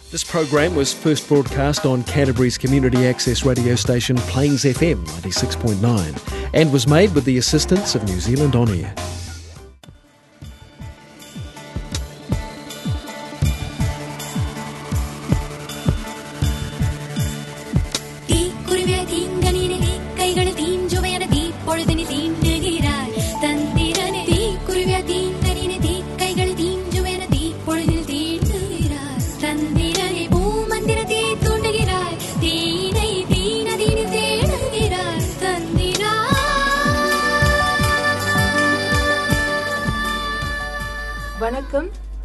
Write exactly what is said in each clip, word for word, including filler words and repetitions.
This program was first broadcast on Canterbury's community access radio station Plains F M ninety-six point nine and was made with the assistance of New Zealand On Air. வணக்கம்.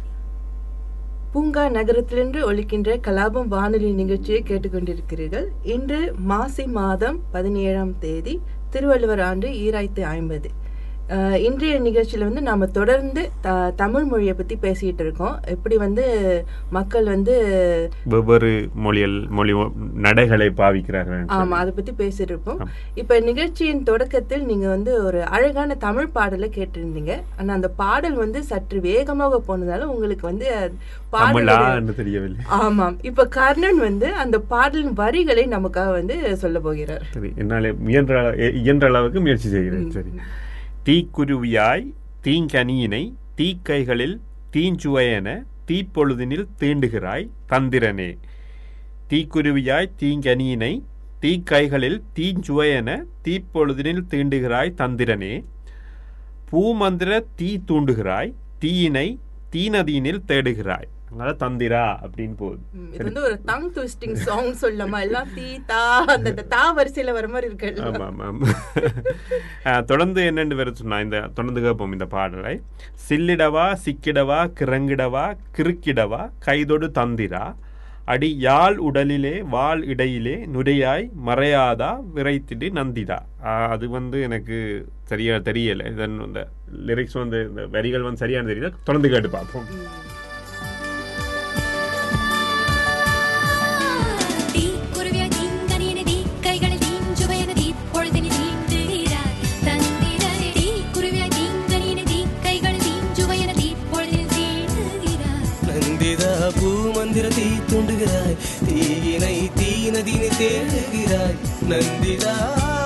பூங்கா நகரத்திலிருந்து ஒலிக்கின்ற கலாபம் வானொலி நிகழ்ச்சியை கேட்டுக்கொண்டிருக்கிறீர்கள். இன்று மாசி மாதம் பதினேழாம் தேதி திருவள்ளுவர் ஆண்டு ஈராயிரத்தி ஐம்பது. இன்றைய நிகழ்ச்சியில் வந்து நாம் தொடர்ந்து த தமிழ் மொழியை பற்றி பேசிகிட்டு இருக்கோம். எப்படி வந்து மக்கள் வந்து வெவ்வேறு மொழியல் மொழி நடைகளை பாவிக்கிறார்கள். ஆமாம், அதை பற்றி பேசிட்டு இருப்போம். இப்போ நிகழ்ச்சியின் தொடக்கத்தில் நீங்கள் வந்து ஒரு அழகான தமிழ் பாடலை கேட்டிருந்தீங்க. ஆனால் அந்த பாடல் வந்து சற்று வேகமாக போனதால உங்களுக்கு வந்து பாடல் தெரியவில்லை. ஆமாம், இப்போ கர்ணன் வந்து அந்த பாடலின் வரிகளை நமக்காக வந்து சொல்ல போகிறார். சரி, என்னால் இயன்ற இயன்ற அளவுக்கு முயற்சி செய்கிறேன். சரி. தீக்குருவியாய் தீங்கனியினை தீக்கைகளில் தீஞ்சுவையென தீப்பொழுதினில் தீண்டுகிறாய் தந்திரனே. தீக்குருவியாய் தீங்கனியினை தீக்கைகளில் தீஞ்சுவையென தீப்பொழுதினில் தீண்டுகிறாய் தந்திரனே. பூமந்திர தீ தூண்டுகிறாய் தீயினை தீநதியினில் தேடுகிறாய். அதனால தந்திரா அப்படின்னு போகுது. இது வந்து ஒரு டங் ட்விஸ்டிங் சாங் சொல்லலாமா? எல்லாம் தீ தா அந்த தா வரிசையில வர மாதிரி இருக்கு. ஆமாம் ஆமாம். தொடர்ந்து என்னென்று வேற சொன்னா இந்த தொடர்ந்து கேட்போம் இந்த பாடலை. சில்லிடவா சிக்கிடவா கிறங்கிடவா கிறுக்கிடவா கைதொடு தந்திரா அடி யாழ் உடலிலே வாள் இடையிலே நுரையாய் மறையாதா விரைத்திடு நந்திதா. அது வந்து எனக்கு சரியா தெரியல. இதன் இந்த லிரிக்ஸ் வந்து இந்த வரிகள் வந்து சரியான தெரியல. தொடர்ந்து கேட்டு பார்ப்போம். பூமந்திர தீ தூண்டுகிறாய் தீயினை தீநதியினை தேடுகிறாய் நந்திதா.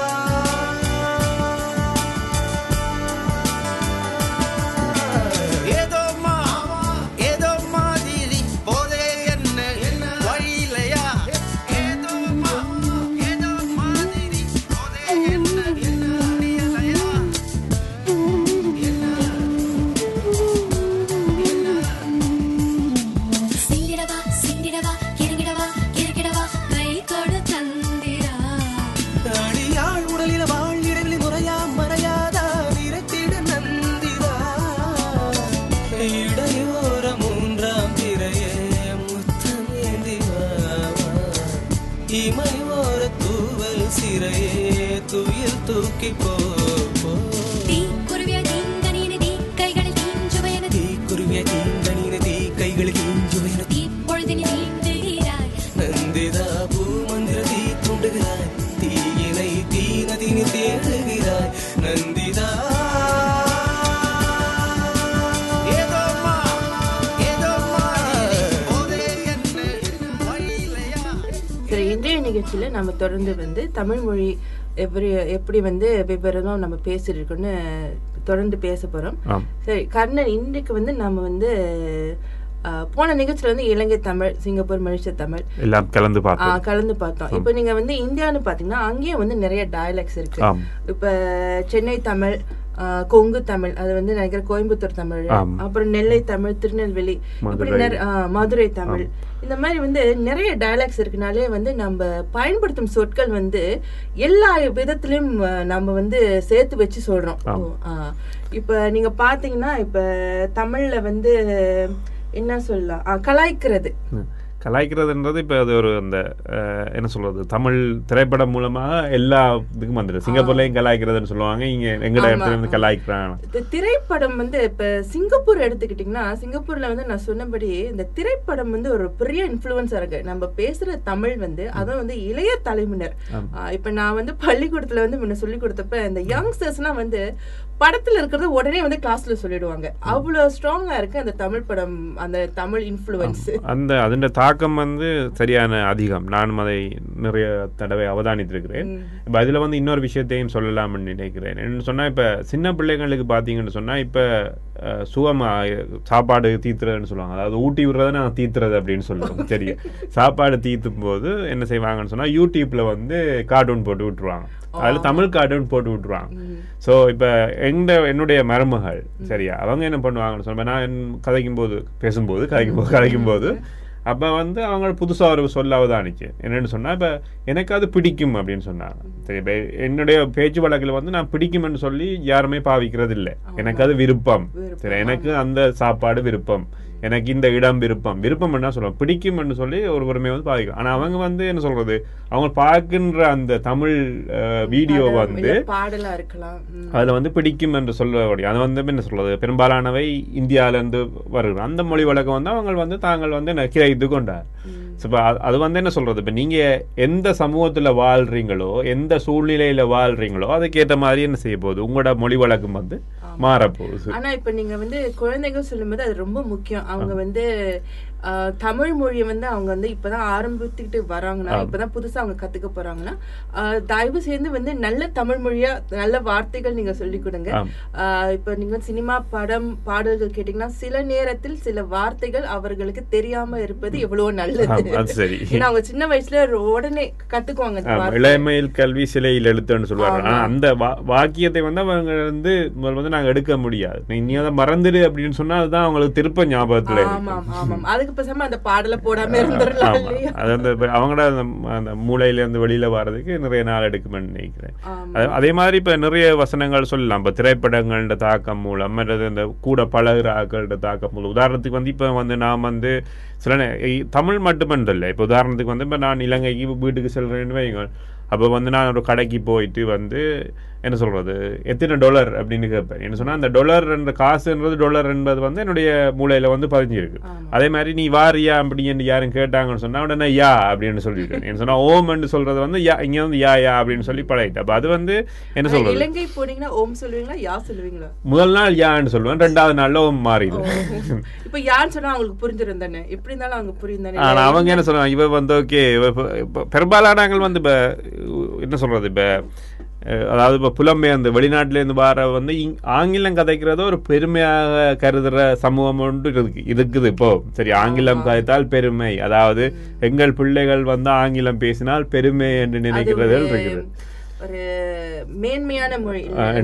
நிகழ்ச்சியில நம்ம தொடர்ந்து வந்து தமிழ் மொழி எப்படி எப்படி வந்து விவரம் நம்ம பேசிருக்கோம்னு தொடர்ந்து பேச போறோம். சரி கர்ணன், இன்றைக்கு வந்து நம்ம வந்து போன நிகழ்ச்சியில வந்து இலங்கை தமிழ், சிங்கப்பூர், மலேசிய தமிழ் எல்லாம் கலந்து பார்த்தோம் கலந்து பார்த்தோம் இப்போ நீங்க வந்து இந்தியான்னு பாத்தீங்கன்னா அங்கேயும் வந்து நிறைய டயலெக்ட்ஸ் இருக்கு. இப்ப சென்னை தமிழ், கொங்கு தமிழ், அது வந்து நினைக்கிற கோயம்புத்தூர் தமிழ், அப்புறம் நெல்லை தமிழ், திருநெல்வேலி, இப்படி மதுரை தமிழ், இந்த மாதிரி வந்து நிறைய டயலாக்ஸ் இருக்குனாலே வந்து நம்ம பயன்படுத்தும் சொற்கள் வந்து எல்லா விதத்திலயும் நம்ம வந்து சேர்த்து வச்சு சொல்றோம். இப்ப நீங்க பாத்தீங்கன்னா இப்ப தமிழ்ல வந்து என்ன சொல்லலாம், கலாய்க்கிறது. கலாய்க்கிறதுன்றது இப்போ அது ஒரு அந்த என்ன சொல்றது, தமிழ் திரைப்படம் மூலமா எல்லா இதுக்கும் வந்துடும். சிங்கப்பூர்லயும் கலாய்க்கிறதுன்னு சொல்லுவாங்க, இங்க எங்கட இடத்துல இருந்து கலாய்க்கிறாங்க. திரைப்படம் வந்து இப்ப சிங்கப்பூர் எடுத்துக்கிட்டீங்கன்னா, சிங்கப்பூர்ல வந்து நான் சொன்னபடி இந்த திரைப்படம் வந்து ஒரு பெரிய இன்ஃபுளுன்ஸா இருக்கு. நம்ம பேசுற தமிழ் வந்து அதுவும் வந்து இளைய தலைமுறையினர். இப்ப நான் வந்து பள்ளிக்கூடத்துல வந்து முன்ன சொல்லி கொடுத்தப்ப இந்த யங்ஸ்டர்ஸ் எல்லாம் வந்து படத்துல இருக்கிறது உடனே வந்து கிளாஸ்ல சொல்லிடுவாங்க. அவ்வளவு ஸ்ட்ராங்கா இருக்கு அந்த தமிழ் படம், அந்த தமிழ் இன்ஃப்ளூயன்ஸ். அந்த அதன் தாக்கம் வந்து சரியான அதிகம். நானும் அதை நிறைய தடவை அவதானித்திருக்கிறேன். இப்போ அதில் வந்து இன்னொரு விஷயத்தையும் சொல்லலாம்னு நினைக்கிறேன். என்ன சொன்னால், இப்போ சின்ன பிள்ளைங்களுக்கு பார்த்தீங்கன்னு சொன்னால், இப்போ சுகமா சாப்பாடு தீத்துறதுன்னு சொல்லுவாங்க. அதாவது ஊட்டி விடுறத நான் தீத்துறது அப்படின்னு சொல்லுவாங்க. சரியா, சாப்பாடு தீத்தும் போது என்ன செய்வாங்கன்னு சொன்னால், யூடியூப்ல வந்து கார்ட்டூன் போட்டு விட்டுருவாங்க. அதில் தமிழ் கார்ட்டூன் போட்டு விட்டுருவாங்க. ஸோ இப்போ எங்க என்னுடைய மருமகள் சரியா, அவங்க என்ன பண்ணுவாங்கன்னு சொன்னால், நான் கதைக்கும் போது பேசும்போது கதைக்கும் போது கதைக்கும் போது அப்போ வந்து அவங்க புதுசாக ஒரு சொல்லாவதானிச்சு என்னென்னு சொன்னால், இப்போ எனக்கு அது பிடிக்கும் அப்படின்னு சொன்னாங்க. சரி, இப்போ என்னுடைய பேச்சு வழக்கில் வந்து நான் பிடிக்கும்னு சொல்லி யாருமே பாவிக்கிறது இல்லை. எனக்கு அது விருப்பம். சரி, எனக்கு அந்த சாப்பாடு விருப்பம், எனக்கு இந்த இடம் விருப்பம். விருப்பம் என்ன சொல்லுவோம், பிடிக்கும்னு சொல்லி ஒரு பொறுமையை வந்து பாதிக்கும். ஆனால் அவங்க வந்து என்ன சொல்றது, அவங்க பார்க்கின்ற அந்த தமிழ் வீடியோ வந்து பாடலா இருக்கலாம், அதில் வந்து பிடிக்கும் என்று சொல்ல முடியும். அது வந்து என்ன சொல்றது, பெரும்பாலானவை இந்தியாவிலேருந்து வருகிற அந்த மொழி வழக்கம் வந்து அவங்க வந்து தாங்கள் வந்து கிரைத்து கொண்டார். இப்போ அது வந்து என்ன சொல்றது, இப்போ நீங்க எந்த சமூகத்துல வாழ்றீங்களோ, எந்த சூழ்நிலையில வாழ்றீங்களோ, அதுக்கேற்ற மாதிரி என்ன செய்ய போகுது, உங்களோட மொழி வழக்கம் வந்து மாறப்போகுது. ஆனா இப்ப நீங்க வந்து குழந்தைங்க சொல்லும்போது அது ரொம்ப முக்கியம். அவங்க வந்து தமிழ் மொழியை வந்து அவங்க வந்து இப்பதான் ஆரம்பித்துக்கிட்டு வராங்கன்னா, இப்பதான் புதுசா அவங்க கத்துக்க போறாங்கன்னா, தயவு செய்து வந்து நல்ல தமிழ் மொழியா நல்ல வார்த்தைகள் நீங்க சொல்லிக் கொடுங்க. இப்ப நீங்க சினிமா படம் பாடல்கள் கேட்டீங்கன்னா, சில நேரத்தில் சில வார்த்தைகள் அவர்களுக்கு தெரியாம இருப்பது எவ்வளவு நல்லது. ஏன்னா அவங்க சின்ன வயசுல உடனே கத்துக்குவாங்க. இளமையில் கல்வி சிலையில் எழுத்துன்னு சொல்லுவாங்க. ஆனா அந்த வாக்கியத்தை வந்து அவங்க வந்து வந்து நாங்க எடுக்க முடியாது. நீ அதை மறந்துடு அப்படின்னு சொன்னா அதுதான் அவங்களுக்கு திருப்ப ஞாபகத்துல. அதுக்கு பேசாம அந்த பாடல போடாம இருந்துடலாம். அவங்களோட அந்த மூளையில இருந்து வெளியில வர்றதுக்கு நிறைய நாள் எடுக்குமென்னு நினைக்கிறேன். அதே மாதிரி இப்ப நிறைய வசனங்கள் சொல்லலாம். இப்ப திரைப்படங்களோட தாக்கம் மூலம், மற்றது இந்த கூட பழகிற ஆக்களோட தாக்கம் மூலம். உதாரணத்துக்கு வந்து இப்ப வந்து நான் வந்து சில தமிழ் மட்டுமன்று இல்லை, இப்போ உதாரணத்துக்கு வந்து இப்போ நான் இலங்கைக்கு வீட்டுக்கு செல்றேன்னு வைங்க, அப்போ வந்து நான் ஒரு கடைக்கு போயிட்டு வந்து என்ன சொல்றது, எத்தனை டாலர் அப்படின்னு கேட்பேன். என்ன சொன்னா, அந்த டாலர் என்ற காசுன்றது டாலர் என்பது வந்து என்னுடைய மூளையில வந்து பதிஞ்சிருக்கு. அதே மாதிரி நீ வாரியா அப்படின்னு யாரும் கேட்டாங்கன்னு சொன்னா உடனே யா அப்படின்னு சொல்லிட்டேன். என்ன சொன்னா ஓம் என்று சொல்றது வந்து யா, இங்க வந்து யா யா அப்படின்னு சொல்லி பழகிட்டு. அப்ப அது வந்து என்ன சொல்றது, இலங்கை போனீங்கன்னா ஓம் சொல்லுவீங்களா யா சொல்லுவீங்களா? முதல் நாள் யான்னு சொல்லுவேன், ரெண்டாவது நாள்ல ஓம் மாறிடும். இப்ப யான்னு சொன்னா அவங்களுக்கு புரிஞ்சிரும் தானே, எப்படி இருந்தாலும் அவங்க புரியும் தானே. ஆனா அவங்க என்ன சொல்றாங்க, இவ வந்து ஓகே, பெரும்பாலான வந்து இப்ப என்ன சொல்றது, இப்ப அதாவது இப்போ புலம்பெயர்ந்து வெளிநாட்டிலேருந்து வர வந்து ஆங்கிலம் கதைக்கிறத ஒரு பெருமையாக கருதுற சமூகம் ஒன்று இருக்கு இருக்குது இப்போ. சரி, ஆங்கிலம் கதைத்தால் பெருமை, அதாவது எங்கள் பிள்ளைகள் வந்து ஆங்கிலம் பேசினால் பெருமை என்று நினைக்கிறது இருக்குது. ஒரு மேன்மையான மொழி.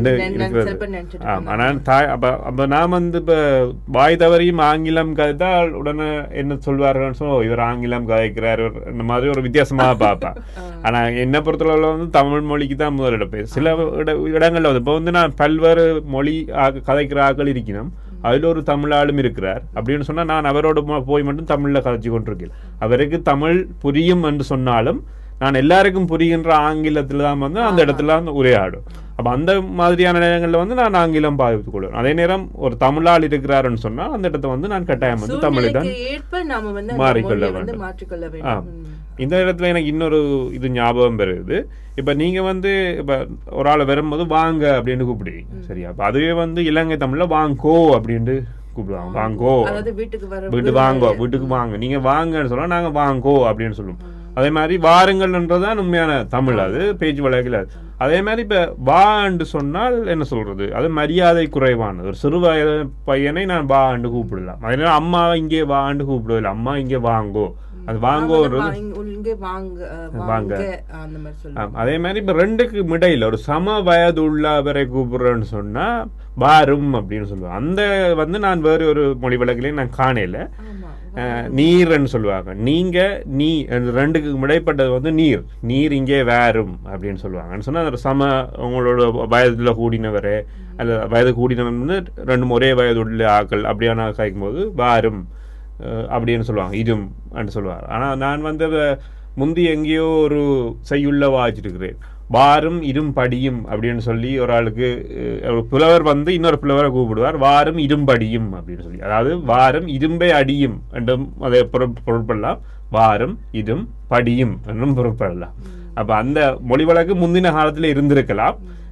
ஆனால் அப்ப நான் வந்து இப்ப வாய் தவறியும் ஆங்கிலம் கதைத்தால் உடனே என்ன சொல்வார்கள், சொல் இவர் ஆங்கிலம் கதைக்கிறார், இந்த மாதிரி ஒரு வித்தியாசமாக பார்ப்பேன். ஆனா என்ன பொறுத்தளவுல வந்து தமிழ் மொழிக்கு தான் முதலிடம். சில இடங்கள்ல வந்து இப்போ வந்து நான் பல்வேறு மொழி கதைக்கிற ஆக்கள் இருக்கணும், அதுல ஒரு தமிழாளும் இருக்கிறார் அப்படின்னு சொன்னா நான் அவரோட போய் மட்டும் தமிழ்ல கதைச்சு கொண்டிருக்கேன். அவருக்கு தமிழ் புரியும் என்று சொன்னாலும் நான் எல்லாருக்கும் புரிகின்ற ஆங்கிலத்துல தான் வந்து அந்த இடத்துல உரையாடும். அப்ப அந்த மாதிரியான இடங்கள்ல வந்து நான் ஆங்கிலம் பாதித்துக் கொள்வேன். அதே நேரம் ஒரு தமிழால் இருக்கிறாருன்னு சொன்னா அந்த இடத்த வந்து நான் கட்டாயம் வந்து தமிழை தான் மாறிக்கொள்ள வேண்டும். இந்த இடத்துல எனக்கு இன்னொரு இது ஞாபகம் பெறுது. இப்ப நீங்க வந்து இப்ப ஒரு ஆளை வரும்போது வாங்க அப்படின்னு கூப்பிடுவீங்க, சரியா? அப்ப அதுவே வந்து இலங்கை தமிழ்ல வாங்கோ அப்படின்னு கூப்பிடுவாங்க. வாங்கோ, வீட்டு வாங்கோ, வீட்டுக்கு வாங்க, நீங்க வாங்கன்னு சொன்னா நாங்க வாங்கோ அப்படின்னு சொல்லுவோம். அதே மாதிரி வாருங்கள்ன்றதான் உண்மையான தமிழ், அது பேச்சு வழக்கில். அதே மாதிரி இப்ப வான்னு சொன்னால் என்ன சொல்றது, அது மரியாதை குறைவானது. ஒரு சிறு வயது பையனை நான் வான்னு கூப்பிடலாம், அதே அம்மா இங்கே வான்னு கூப்பிடுவதில்லை, அம்மா இங்கே வாங்கோ, அது வாங்கோன்றது வாங்க. அதே மாதிரி இப்ப ரெண்டுக்கு மிடையில ஒரு சம வயது உள்ளவரை கூப்பிடுறேன்னு சொன்னா வாரும் அப்படின்னு சொல்லுவாங்க. அந்த வந்து நான் வேறு ஒரு மொழி வழக்கிலையும் நான் காணல. நீர்ன்னு சொல்லுவாங்க. நீங்க நீ ரெண்டுக்கு இடைப்பட்டது வந்து நீர், நீர் இங்கே வேறும் அப்படின்னு சொல்லுவாங்கன்னு சொன்னா ஒரு சம உங்களோட வயதுல கூடினவரே அல்ல வயது கூடினவன் வந்து ரெண்டு ஒரே வயது உள்ள ஆக்கள் அப்படியான கேட்கும் போது வாரும் அப்படின்னு சொல்லுவாங்க, இரும் அப்படின்னு சொல்லுவாங்க. ஆனா நான் வந்து முந்தி எங்கேயோ ஒரு செய்யுள்ள வாச்சிருக்கிறேன், வாரும் இரும் படியும் அப்படின்னு சொல்லி ஒரு ஆளுக்கு புலவர் வந்து இன்னொரு புலவரை கூப்பிடுவார், வாரும் இரும்படியும் அப்படின்னு சொல்லி. அதாவது வாரும் இரும்பை அடியும் என்றும் அதை பொருட்படலாம், வாரும் இரும் படியும் என்றும் பொருட்படலாம். அப்ப அந்த மொழி வழக்கு முந்தின காலத்துல இருந்திருக்கலாம்.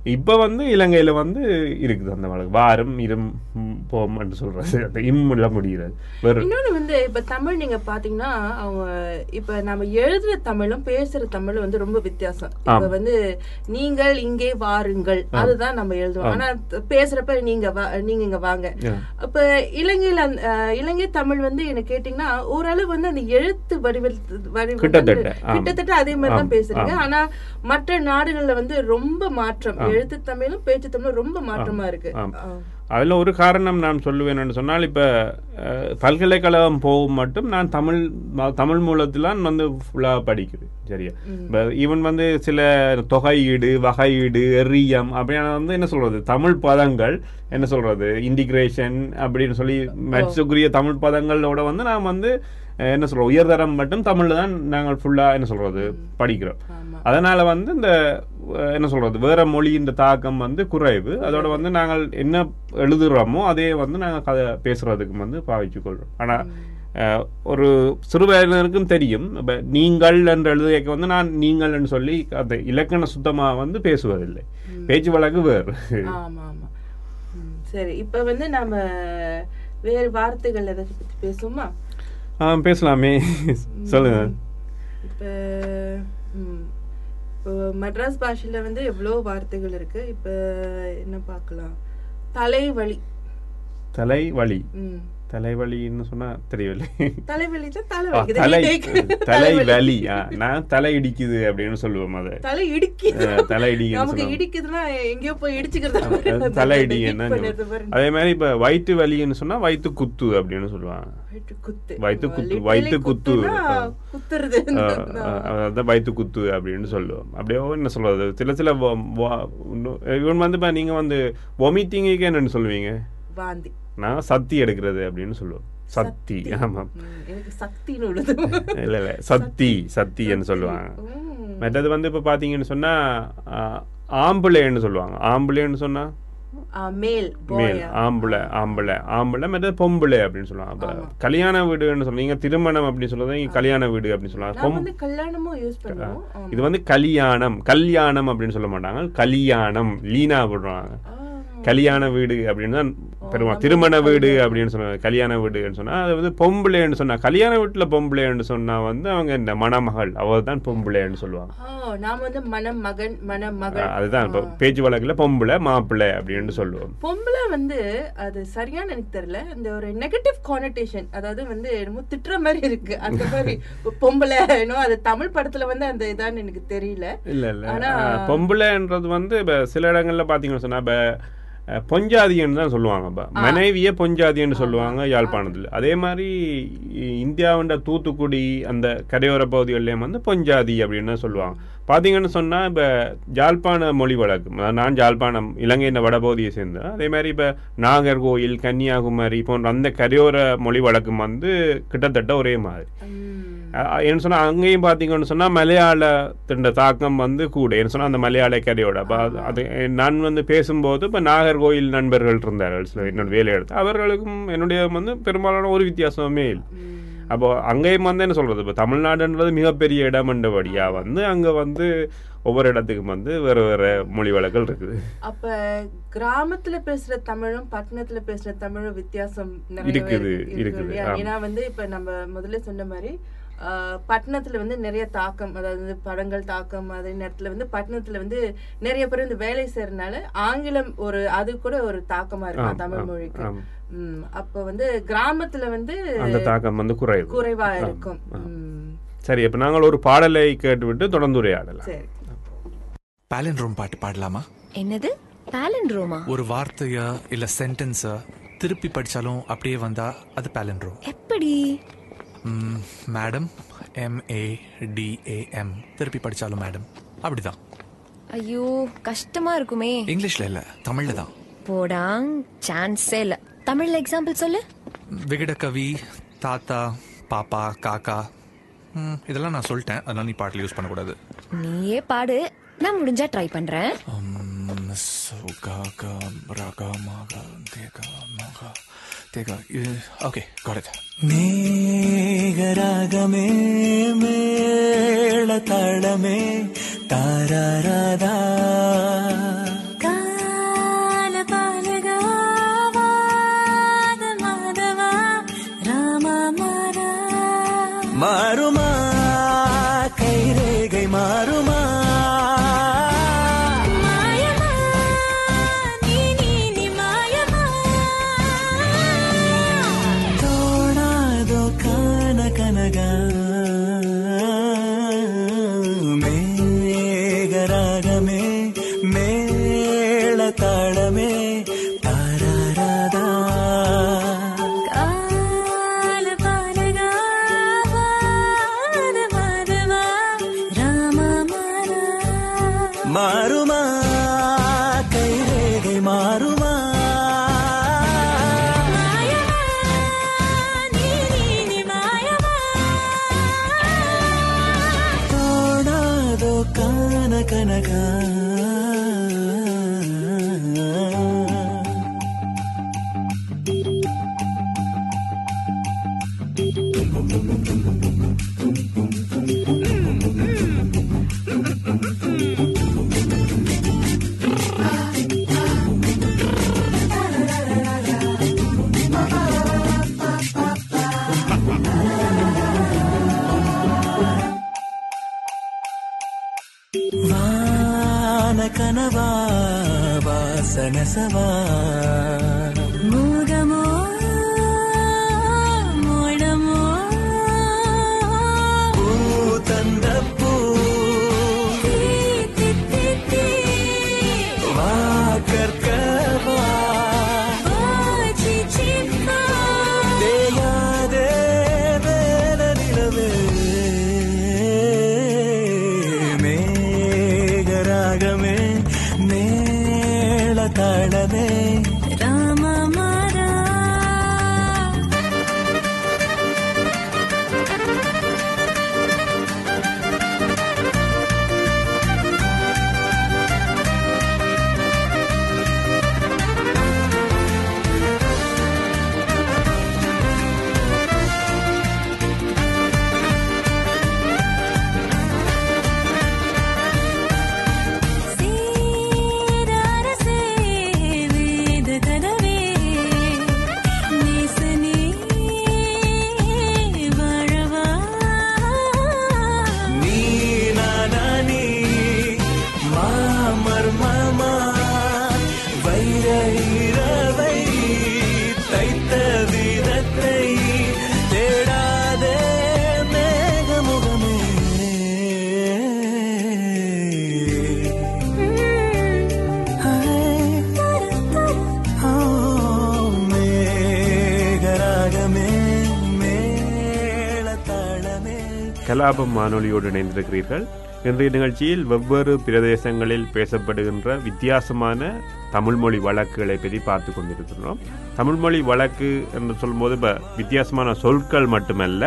இப்ப வந்து இலங்கையில வந்து இருக்குது அந்த வழக்கு வாரம் இரும் போம் என்று சொல்றது அந்த இம்முல முடிகிறது. இன்னொன்னு வந்து இப்ப தமிழ் நீங்க பாத்தீங்கன்னா அவங்க இப்ப நம்ம எழுதுற தமிழும் பேசுற தமிழும் வந்து ரொம்ப வித்தியாசம். இப்ப வந்து நீங்கள் இங்கே வாருங்கள் அதுதான் நம்ம எழுதுவோம். ஆனா பேசுறப்ப நீங்க நீங்க இங்க வாங்க. அப்ப இலங்கையில இலங்கை தமிழ் வந்து என்ன கேட்டீங்கன்னா ஓரளவு வந்து அந்த எழுத்து வடிவில் கிட்டத்தட்ட அதே மாதிரிதான் பேசுறீங்க. ஆனா மற்ற நாடுகள்ல வந்து ரொம்ப மாற்றம், எழுத்து தமிழும் பேச்சு தமிழும் ரொம்ப மாற்றமா இருக்கு. அதில் ஒரு காரணம் நான் சொல்லுவேன் சொன்னால், இப்போ பல்கலைக்கழகம் போகும் மட்டும் நான் தமிழ் தமிழ் மூலத்திலாம் வந்து ஃபுல்லாக படிக்கிறேன். சரியா? இப்போ ஈவன் வந்து சில தொகையீடு வகையீடு எரியம் அப்படின்னா வந்து என்ன சொல்றது, தமிழ் பதங்கள் என்ன சொல்றது இன்டிகிரேஷன் அப்படின்னு சொல்லி மெட்ஸுக்குரிய தமிழ் பதங்களோட வந்து நான் வந்து என்ன சொல்றோம் உயர்தரம் மட்டும் தமிழ்ல தான் நாங்கள் ஃபுல்லா என்ன சொல்றது படிக்கிறோம். அதனால வந்து இந்த என்ன சொல்றது வேற மொழியின் தாக்கம் வந்து குறைவு. அதோட வந்து நாங்கள் என்ன எழுதுறோமோ அதே வந்து நாங்கள் கதை பேசுறதுக்கு வந்து பாவிச்சு கொள்றோம். ஆனா ஒரு சிறுவயதினருக்கும் தெரியும், நீங்கள் என்று எழுதியக்க வந்து நான் நீங்கள் சொல்லி அந்த இலக்கண சுத்தமா வந்து பேசுவதில்லை, பேச்சு வழக்கு வேறு. சரி, இப்ப வந்து நம்ம வேறு வார்த்தைகள் எதை பத்தி பேசுவோமா? ஆ பேசலாமே, சொல்லுங்க. இப்போ இப்போ மட்ராஸ் பாஷையில வந்து எவ்வளோ வார்த்தைகள் இருக்கு. இப்போ என்ன பார்க்கலாம், தலைவலி. தலைவலி தலைவலின்னு சொன்னா தெரியவில்லை. தலைவலி தலைவலி நான் தலை இடிக்குது அப்படின்னு சொல்லுவோம். அதை தலை இடிக்குது தலை இடிக்குது இடிக்குதுன்னா எங்கேயோ போய் இடிச்சுக்கிறது தலை இடிக்குன்னா. அதே மாதிரி இப்ப வயிற்று வலின்னு சொன்னா வயிற்று குத்து அப்படின்னு சொல்லுவாங்க. வயிற்று குத்து வயிற்று குத்து அதான் வயிற்று குத்து அப்படின்னு சொல்லுவோம். அப்படியே என்ன சொல்றது, சில சில இவன் வந்து நீங்க வந்து வாமிட்டிங்கு என்னன்னு சொல்லுவீங்க, வாந்தி. நான் சத்தி எடுக்கிறது அப்படின்னு சொல்லுவோம். சக்தி. ஆமா, இல்ல இல்ல சக்தி சக்தின்னு சொல்லுவாங்க. மற்றது வந்து இப்ப பாத்தீங்கன்னு சொன்னா ஆம்புளைன்னு சொல்லுவாங்க. ஆம்புளைன்னு சொன்னா மேல் மேல் ஆம்பளை ஆம்பளை ஆம்பளை மற்றது பொம்பளை அப்படின்னு சொல்லுவாங்க. அப்ப கல்யாண வீடுன்னு சொல்லுவீங்க, திருமணம் அப்படின்னு சொல்றது கல்யாண வீடு அப்படின்னு சொல்லுவாங்க. இது வந்து கல்யாணம் கல்யாணம் அப்படின்னு சொல்ல மாட்டாங்க, கல்யாணம் லீனா போடுறாங்க. கல்யாண வீடு அப்படின்னு தான் பெருமா, திருமண வீடு அப்படின்னு சொன்னா கல்யாண வீடுன்னு சொன்னா அது வந்து பொம்பளைன்னு சொன்னா, கல்யாண வீட்டுல பொம்பளைன்னு சொன்னா வந்து அவங்க இந்த மணமகள் அவள் தான் பொம்பளைன்னு சொல்லுவாங்க. அதுதான் பேச்சு வழக்குல பொம்பளை மாப்பிள்ளை அப்படின்னு சொல்லுவோம். பொம்பளை வந்து அது சரியான எனக்கு தெரியல, இந்த ஒரு நெகட்டிவ் கானோட்டேஷன், அதாவது வந்து என்னமோ திட்டுற மாதிரி இருக்கு அந்த மாதிரி பொம்பளை. அது தமிழ் படத்துல வந்து அந்த இதான்னு எனக்கு தெரியல. இல்ல இல்ல பொம்பளைன்றது வந்து சில இடங்கள்ல பாத்தீங்கன்னு சொன்னா பொஞ்சாதின்னு தான் சொல்லுவாங்க. மனைவிய பொஞ்சாதின்னு சொல்லுவாங்க யாழ்ப்பாணத்தில். அதே மாதிரி இந்தியாவோட தூத்துக்குடி அந்த கரையோர பகுதிகளிலேயும் வந்து பொஞ்சாதி அப்படின்னு தான் சொல்லுவாங்க. பார்த்தீங்கன்னு சொன்னால் இப்போ ஜாழ்ப்பாண மொழி வழக்கு, நான் ஜாழ்ப்பாணம் இலங்கையின் வடபகுதியை சேர்ந்தேன். அதே மாதிரி இப்போ நாகர்கோயில் கன்னியாகுமரி போன்ற அந்த கரையோர மொழி வழக்கம் வந்து கிட்டத்தட்ட ஒரே மாதிரி. என்ன சொன்னால் அங்கேயும் பார்த்தீங்கன்னு சொன்னால் மலையாளத்தின் தாக்கம் வந்து கூட என்ன சொன்னால் அந்த மலையாள கரையோட. அப்போ அது நான் வந்து பேசும்போது இப்போ நாகர்கோயில் நண்பர்கள் இருந்தார்கள் சில என்னோட வேலை எடுத்து, அவர்களுக்கும் என்னுடைய வந்து பெரும்பாலான ஒரு வித்தியாசமே இல்லை. அப்போ அங்கேயும் வந்து என்ன சொல்றது, இப்போ தமிழ்நாடுன்றது மிகப்பெரிய இடம் என்றபடியா வந்து அங்க வந்து ஒவ்வொரு இடத்துக்கும் வந்து வேற வேற மொழி வழக்கல் இருக்குது. அப்ப கிராமத்துல பேசுற தமிழும் பட்டணத்துல பேசுற தமிழும் வித்தியாசம் இருக்குது இருக்குது. ஏன்னா வந்து இப்ப நம்ம முதல்ல சொன்ன மாதிரி பட்டணத்துல வந்து நிறைய தாக்கம், அதாவது படங்கள் தாக்கம், அதே நேரத்துல வந்து பட்டணத்துல வந்து நிறைய பேர் வந்து வேலை செய்யறதுனால ஆங்கிலம் ஒரு அது கூட ஒரு தாக்கமா இருக்கும் தமிழ் மொழிக்கு. அப்ப வந்து கிராமத்துல வந்து அந்த தாக்கம் வந்து குறைவு குறைவா இருக்கும். சரி, அப்ப நாங்கள் ஒரு பாடலை கேட்டுவிட்டு தொடர்ந்து உரையாடலாம். சரி, பாலண்ட்ரோம் பாட்டு பாடலாமா? என்னது பாலண்ட்ரோமா? ஒரு வார்த்தையா இல்ல சென்டென்ஸ திருப்பி படிச்சாலும் அப்படியே வந்தா அது பாலண்ட்ரோம். எப்படி? Madam, M A D A M, திருப்பி படிச்சாலும் மேடம், அப்படிதான். ஐயோ கஷ்டமா இருக்குமே. இங்கிலீஷ்ல இல்ல, தமிழ்ல தான். போடாங், சான்ஸே இல்ல. தமிழ்ல எக்ஸாம்பிள் சொல்லு. விகடகவி, தாத்தா, பாப்பா, காக்கா, இதெல்லாம் நான் சொல்லிட்டேன், அதனால நீ பாட்டில் யூஸ் பண்ணக்கூடாது. நீயே பாடு, நான் முடிஞ்சா ட்ரை பண்றேன். Okay, got it. மேகராகமே மேள தாளமே தாராராதா மாறுமா கைரேகை மாறுமா தோணாதோ கான கனகா கனவா வாசனசவா மூகமோ மோடமோ பூ தந்த பூ வா கற்கவா தேயாதே வேல நிலவே மேகராகமே தாளமே ராமமாரா கலாபம் வானொலியோடு இணைந்திருக்கிறீர்கள். இன்றைய நிகழ்ச்சியில் வெவ்வேறு பிரதேசங்களில் பேசப்படுகின்ற வித்தியாசமான தமிழ்மொழி வழக்குகளை பற்றி பார்த்து கொண்டிருக்கிறோம். தமிழ்மொழி வழக்கு என்று சொல்லும்போது இப்போ வித்தியாசமான சொற்கள் மட்டுமல்ல,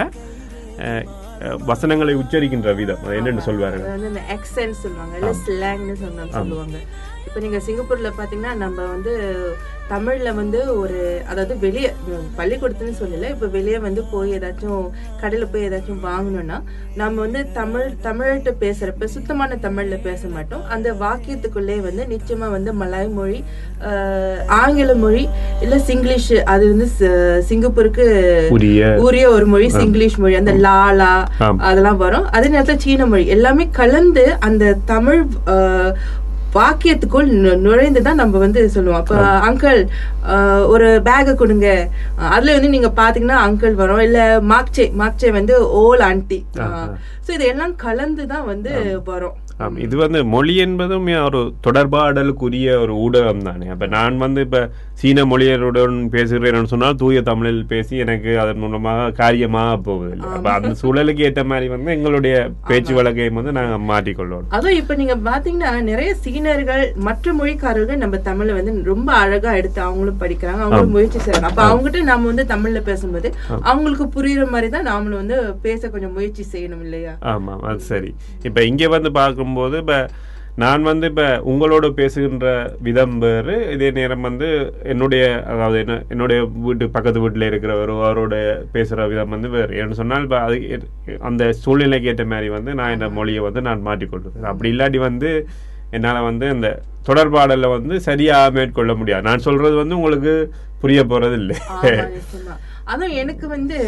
வசனங்களை உச்சரிக்கின்ற விதம் என்னென்னு சொல்வார்கள், ஆக்சென்ட் சொல்லுவாங்க, இல்லை ஸ்லாங்னு சொல்லுவாங்க. இப்போ நீங்கள் சிங்கப்பூரில் பார்த்தீங்கன்னா நம்ம வந்து தமிழில் வந்து ஒரு அதாவது வெளியே பள்ளிக்கூடத்துன்னு சொல்லலை, இப்போ வெளியே வந்து போய் ஏதாச்சும் கடையில் போய் ஏதாச்சும் வாங்கணும்னா நம்ம வந்து தமிழ் தமிழ்கிட்ட பேசுகிறப்ப சுத்தமான தமிழில் பேச மாட்டோம். அந்த வாக்கியத்துக்குள்ளே வந்து நிச்சயமாக வந்து மலாய் மொழி, ஆங்கில மொழி, இல்லை சிங்கிலீஷ், அது வந்து சிங்கப்பூருக்கு உரிய ஒரு மொழி சிங்கிலீஷ் மொழி, அந்த லாலா அதெல்லாம் வரும். அதே நேரத்தில் சீன மொழி எல்லாமே கலந்து அந்த தமிழ் வாக்கியத்துக்குள் நுழைந்துதான் நம்ம வந்து சொல்லுவோம். அப்ப அங்கிள் ஒரு பேக கொடுங்க, அதுல வந்து நீங்க பாத்தீங்கன்னா அங்கிள் வரும், இல்ல மாக்சே மாக்சே வந்து ஓல் ஆண்டி. சோ இது எல்லாம் கலந்துதான் வந்து வரும். இது வந்து மொழி என்பதும் ஒரு தொடர்பாடலுக்குரிய ஒரு ஊடகம் தானே. அப்ப நான் வந்து இப்ப சீன மொழியருடன் பேசுகிறேன் சொன்னால் தூய தமிழில் பேசி எனக்கு அதன் மூலமாக காரியமாக போவதில்லை. அப்ப அந்த சூழலுக்கு ஏற்ற மாதிரி வந்து எங்களுடைய பேச்சு வழக்கையும் வந்து நாங்க மாற்றிக்கொள்ளோம். அதுவும் இப்ப நீங்க பாத்தீங்கன்னா நிறைய சீனர்கள் மற்ற மொழிக்காரர்கள் நம்ம தமிழை வந்து ரொம்ப அழகா எடுத்து அவங்களும் படிக்கிறாங்க, அவங்களும் முயற்சி செய்யறாங்க. அப்ப அவங்ககிட்ட நாம வந்து தமிழ்ல பேசும்போது அவங்களுக்கு புரியுற மாதிரி தான் நாமளும் வந்து பேச கொஞ்சம் முயற்சி செய்யணும் இல்லையா? ஆமா, அது சரி. இப்ப இங்க வந்து பார்க்கும்போது இப்ப நான் வந்து இப்போ உங்களோட பேசுகின்ற விதம் வேறு, இதே நேரம் வந்து என்னுடைய அதாவது என்ன என்னுடைய வீட்டு பக்கத்து வீட்டில் இருக்கிறவர் அவரோட பேசுகிற விதம் வந்து வேறு. ஏன்னு சொன்னால் இப்போ அது அந்த சூழ்நிலைக்கு ஏற்ற மாதிரி வந்து நான் இந்த மொழியை வந்து நான் மாற்றிக்கொள்கிறேன். அப்படி இல்லாட்டி வந்து என்னால் வந்து அந்த தொடர்பாடலை வந்து சரியாக மேற்கொள்ள முடியாது. நான் சொல்கிறது வந்து உங்களுக்கு புரிய போகிறது இல்லை. அதுவும் எனக்கு வந்து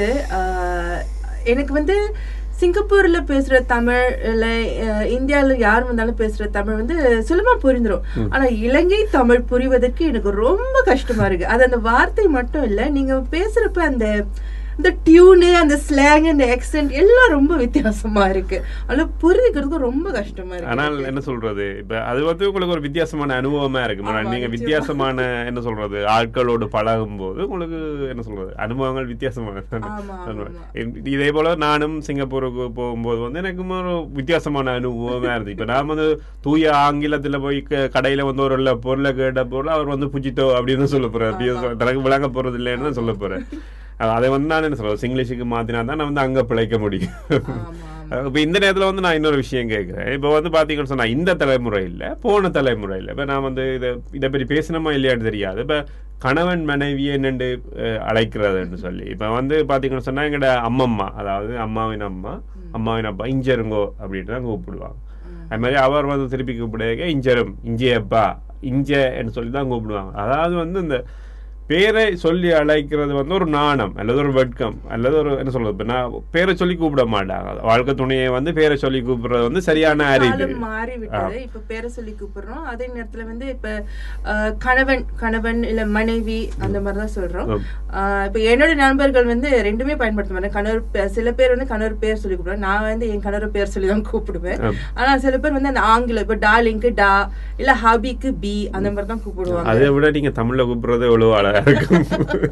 எனக்கு வந்து சிங்கப்பூர்ல பேசுற தமிழ் இல்ல இந்தியாவில யார் வந்தாலும் பேசுற தமிழ் வந்து சுலபமா புரிந்துரும். ஆனா இலங்கை தமிழ் புரிவதற்கு எனக்கு ரொம்ப கஷ்டமா இருக்கு. அது அந்த வார்த்தை மட்டும் இல்ல, நீங்க பேசுறப்ப அந்த இந்த டியூனு அந்த ஸ்லாங் அந்த ஆக்சென்ட் எல்லாம் ரொம்ப வித்தியாசமா இருக்கு. அதனால புரிஞ்சுக்கிறதுக்கு ரொம்ப கஷ்டமா இருக்கு. ஆனால் என்ன சொல்றது, இப்ப அது வந்து உங்களுக்கு ஒரு வித்தியாசமான அனுபவமா இருக்கு. நீங்க வித்தியாசமான என்ன சொல்றது ஆட்களோடு பழகும் போது உங்களுக்கு என்ன சொல்றது அனுபவங்கள் வித்தியாசமான. இதே போல நானும் சிங்கப்பூருக்கு போகும்போது வந்து எனக்கு ஒரு வித்தியாசமான அனுபவமா இருக்கு. இப்ப நான் வந்து தூய ஆங்கிலத்துல போய் கடையில வந்து ஒரு பொருளை கேட்ட பொருள் அவர் வந்து புஜித்தோ அப்படின்னு சொல்ல போறாரு, தனக்கு விளங்க போறது இல்லைன்னு சொல்ல போறேன். அதை வந்து நான் என்ன சொல்றேன் இங்கிலீஷுக்கு மாத்தினா தான் நான் வந்து அங்க பிழைக்க முடியும். இப்ப இந்த நேரத்துல வந்து நான் இன்னொரு விஷயம் கேட்கிறேன். இப்ப வந்து பாத்தீங்கன்னு சொன்னா இந்த தலைமுறை இல்ல போன தலைமுறை இல்ல, இப்ப நான் வந்து இதை இதை பற்றி பேசணுமா இல்லையான்னு தெரியாது. இப்ப கணவன் மனைவியை என்னென்று அழைக்கிறதுன்னு சொல்லி இப்ப வந்து பாத்தீங்கன்னு சொன்னா எங்கட அம்மம்மா, அதாவது அம்மாவின் அம்மா அம்மாவின் அப்பா இஞ்சருங்கோ அப்படின்ட்டு தான் கூப்பிடுவாங்க. அது மாதிரி அவர் வந்து திருப்பி கூப்பிடுவாங்க இஞ்சரும் இஞ்சியப்பா இஞ்சன்னு சொல்லி தான் கூப்பிடுவாங்க. அதாவது வந்து இந்த பேரை சொல்லி அழைக்கிறது வந்து ஒரு நாணம் அல்லது ஒரு வெட்கம் அல்லது ஒரு என்ன சொல்றது, இப்ப நான் பேரை சொல்லி கூப்பிட மாட்டாங்க. வாழ்க்கை துணையை வந்து பேரை சொல்லி கூப்பிடுறது வந்து சரியான அறிவு மாறி விட்டது. இப்ப பேரை சொல்லி கூப்பிடுறோம். அதே நேரத்துல வந்து இப்ப கணவன் கணவன் இல்ல மனைவி அந்த மாதிரிதான் சொல்றோம். இப்ப என்னோட நண்பர்கள் வந்து ரெண்டுமே பயன்படுத்த மாட்டேன். கணவர் சில பேர் வந்து கணவர் பேர் சொல்லி கூப்பிடுவேன், நான் வந்து என் கணவர் பேர் சொல்லி தான் கூப்பிடுவேன். ஆனா சில பேர் வந்து அந்த ஆங்கிலம் இப்ப டார்லிங்க்கு டா இல்ல ஹபிக்கு பி அந்த மாதிரி தான் கூப்பிடுவாங்க. அதை விட நீங்க தமிழ்ல கூப்பிடுறது எவ்வளவு அழகா இருக்கும்.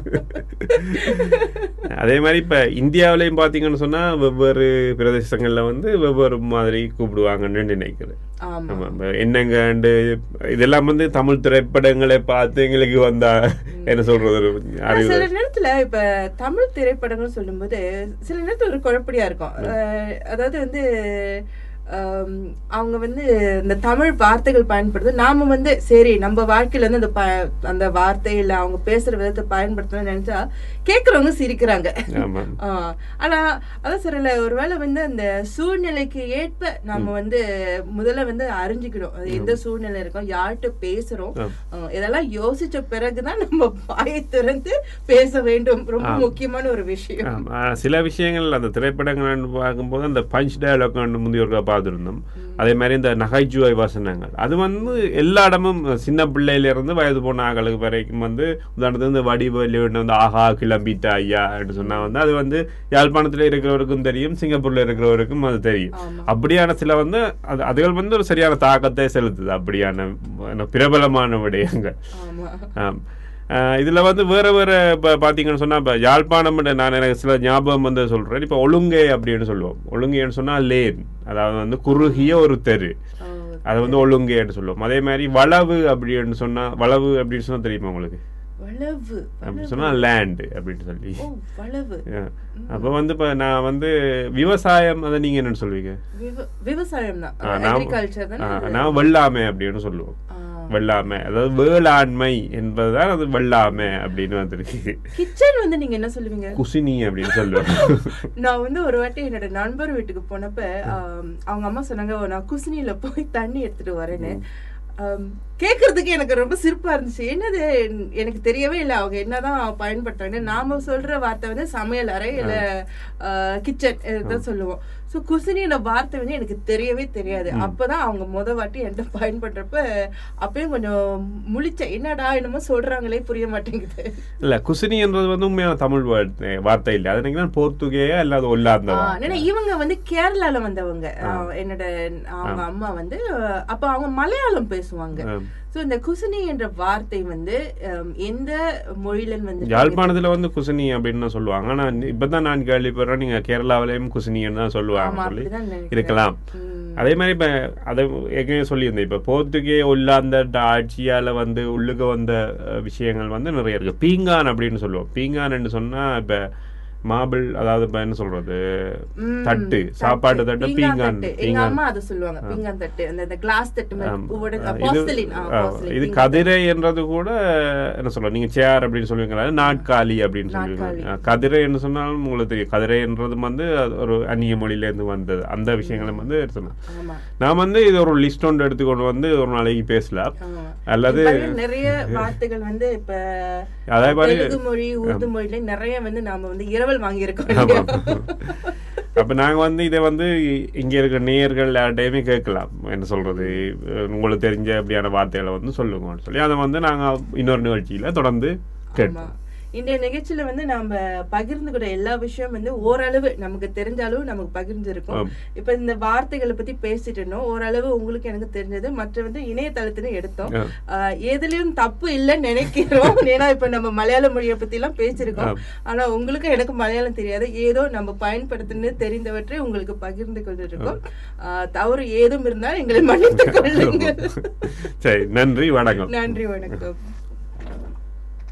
அதே மாதிரி இப்ப இந்தியாவிலையும் பாத்தீங்கன்னு சொன்னா வெவ்வேறு பிரதேசங்கள்ல வந்து வெவ்வேறு மாதிரி கூப்பிடுவாங்கன்னு நினைக்கிறேன். என்னங்க இதெல்லாம் வந்து தமிழ் திரைப்படங்களை பார்த்து எங்களுக்கு வந்தா என்ன சொல்றது அறிவு. சில நேரத்துல இப்ப தமிழ் திரைப்படங்கள் சொல்லும் போது சில நேரத்துல ஒரு குழப்படியா இருக்கும். அதாவது வந்து அவங்க வந்து இந்த தமிழ் வார்த்தைகள் பயன்படுத்து நாம வந்து சரி நம்ம வாழ்க்கையில இருந்து அந்த அந்த வார்த்தையில அவங்க பேசுற விதத்தை பயன்படுத்தணும்னு நினைச்சா கேக்குறவங்க சிரிக்கிறாங்க. ஆனா அதான் சரியில்ல, ஒருவேளை வந்து அந்த சூழ்நிலைக்கு ஏற்ப நாம வந்து முதல்ல வந்து அறிஞ்சுக்கணும் அது எந்த சூழ்நிலை இருக்கும், யார்கிட்ட பேசுறோம், இதெல்லாம் யோசிச்ச பிறகுதான் நம்ம வாயை திறந்து பேச வேண்டும். ரொம்ப முக்கியமான ஒரு விஷயம். சில விஷயங்கள் அந்த திரைப்படங்கள் பார்க்கும்போது அந்த பஞ்ச் டயலாக் முந்தைய பார்த்துருந்தோம். அதே மாதிரி இந்த நகைச்சுவை வசனங்கள் அது வந்து எல்லா இடமும் சின்ன பிள்ளையில இருந்து வயது போன ஆகளுக்கு வரைக்கும் வந்து உதாரணத்துக்கு இந்த வடிவலி வந்து ஆஹா கிளம்பிட்டா ஐயா அப்படின்னு சொன்னா வந்து அது வந்து யாழ்ப்பாணத்துல இருக்கிறவருக்கும் தெரியும், சிங்கப்பூர்ல இருக்கிறவருக்கும் அது தெரியும். அப்படியான சில வந்து அது அதுகள் வந்து ஒரு சரியான தாக்கத்தை செலுத்துது. அப்படியான பிரபலமான விடயங்கள். இதுல வந்து வேற வேற இப்ப பாத்தீங்கன்னு சொன்னா இப்ப யாழ்ப்பாணம் நான் எனக்கு சில ஞாபகம் வந்து சொல்றேன். இப்ப ஒழுங்கை அப்படின்னு சொல்லுவோம். ஒழுங்கைன்னு சொன்னா லேன், அதாவது வந்து குறுகிய ஒரு தெரு, அதை வந்து ஒழுங்கைன்னு சொல்லுவோம். அதே மாதிரி வளவு அப்படின்னு சொன்னா வளவு அப்படின்னு சொன்னா தெரியுமா உங்களுக்கு? சொன்னா லேண்ட் அப்படின்னு சொல்லி. அப்ப வந்து இப்ப நான் வந்து விவசாயம் அதை நீங்க என்னன்னு சொல்லுவீங்க? விவசாயம் நான் வெள்ளாமை அப்படின்னு சொல்லுவோம். வெள்ளாமை அதாவது வேளாண்மை என்பதுதான் அது வெள்ளாமை அப்படின்னு வந்துருக்கு. கிச்சன் வந்து நீங்க என்ன சொல்லுவீங்க? குசினி அப்படின்னு சொல்லுவேன். நான் வந்து ஒரு வாட்டி என்னோட நண்பர் வீட்டுக்கு போனப்ப அவங்க அம்மா சொன்னாங்க நான் குசினியில போய் தண்ணி எடுத்துட்டு வரேன்னு. கேக்குறதுக்கு எனக்கு ரொம்ப சிரிப்பா இருந்துச்சு. என்னது எனக்கு தெரியவே இல்லை அவங்க என்னதான் பயன்படுத்துறாங்க. நாம சொல்ற வார்த்தை வந்து சமையல் அறை இல்ல கிச்சன் தான் சொல்லுவோம். சோ குசினியோட வார்த்தை வந்து எனக்கு தெரியவே தெரியாது. அப்பதான் அவங்க முத வாட்டி என்கிட்ட பயன்படுறப்ப அப்பயும் கொஞ்சம் முழிச்ச என்னடா என்னமோ சொல்றாங்களே புரிய மாட்டேங்குது. இல்ல குசினி என்றது வந்து உண்மையான தமிழ் வார்த்தை இல்ல, அது நீங்க போர்த்துகேயா இல்லாத ஒல்லாத. இவங்க வந்து கேரளால வந்தவங்க. என்னோட அவங்க அம்மா வந்து அப்ப அவங்க மலையாளம் பேசுவாங்க. சோ இந்த குசினி என்ற வார்த்தை வந்து எந்த மொழியில வந்து யாழ்ப்பாணத்துல வந்து குசினி அப்படின்னு சொல்லுவாங்க. ஆனா இப்பதான் நான் கேள்விப்படுறேன் நீங்க கேரளாவிலையும் குசினின்னு தான் சொல்லுவாங்க சொல்லி இருக்கலாம். அதே மாதிரி இப்ப அதை ஏற்கனவே சொல்லியிருந்தேன். இப்ப போர்த்துகே உள்ளாந்த ஆட்சியால வந்து உள்ளுக்கு வந்த விஷயங்கள் வந்து நிறைய இருக்கு. பீங்கான் அப்படின்னு சொல்லுவோம். பீங்கான் சொன்னா இப்ப மாபிள், அதாவது இப்ப என்ன சொல்றது தட்டு, சாப்பாட்டு தட்டு பீங்கான். எங்க அம்மா அத சொல்லுவாங்க பீங்கான் தட்டு, அந்த கிளாஸ் தட்டு மாதிரி. இது கதிரை என்றது கூட என்ன சொல்ற நீங்க சேர் அப்படின்னு சொல்லுவீங்களா, நாட்காலி அப்படின்னு சொல்லுவீங்க. கதிரை என்று சொன்னாலும் உங்களுக்கு தெரியும். கதிரை என்றது வந்து ஒரு அந்நிய மொழியில இருந்து வந்தது. அந்த விஷயங்களும் வந்து சொன்னேன். நான் வந்து இது ஒரு லிஸ்ட் ஒன்று எடுத்துக்கொண்டு வந்து ஒரு நாளைக்கு பேசலாம். அல்லது நிறைய வார்த்தைகள் வந்து இப்ப அதே மாதிரி மொழி உருது மொழியில நிறைய வந்து நாம வந்து இரவல் வாங்கி இருக்கோம். அப்ப நாங்க வந்து இதை வந்து இங்க இருக்கிற நேயர்கள் யார்டையுமே கேட்கலாம். என்ன சொல்றது உங்களுக்கு தெரிஞ்ச அப்படியான வார்த்தைகளை வந்து சொல்லுங்கன்னு சொல்லி அதை வந்து நாங்க இன்னொரு நிகழ்ச்சியில தொடர்ந்து கேட்போம். இன்றைய நிகழ்ச்சியில வந்து நாம பகிர்ந்துக்கிற எல்லா விஷயம் வந்து ஓரளவு நமக்கு தெரிஞ்ச அளவு நமக்கு பகிர்ந்துருக்கோம். இப்ப இந்த வார்த்தைகளை பத்தி பேசிட்டு இருந்தோம், ஓரளவு உங்களுக்கு எனக்கு தெரிஞ்சது. மற்ற வந்து இணையதளத்திலும் எடுத்தோம். எதுலயும் தப்பு இல்லைன்னு நினைக்கிறோம். ஏன்னா இப்ப நம்ம மலையாள மொழியை பத்தி எல்லாம் பேசிருக்கோம். ஆனா உங்களுக்கு எனக்கு மலையாளம் தெரியாது, ஏதோ நம்ம பயன்படுத்தினு தெரிந்தவற்றை உங்களுக்கு பகிர்ந்து கொண்டிருக்கோம். தவறு ஏதும் இருந்தால் எங்களை மன்னித்துக் கொள்ளுங்கள். சரி, நன்றி, வணக்கம். நன்றி, வணக்கம்.